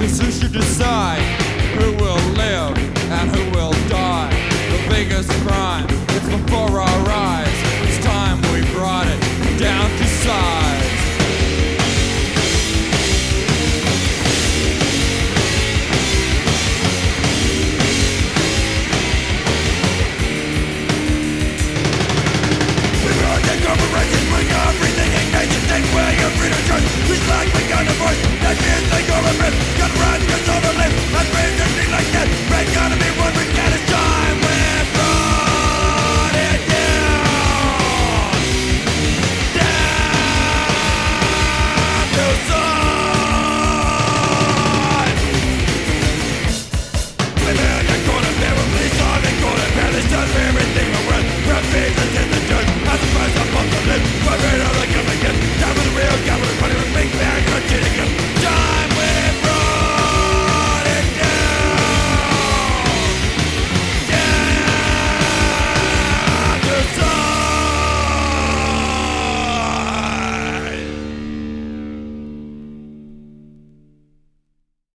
'Cause who should decide who will live and who will die? The biggest crime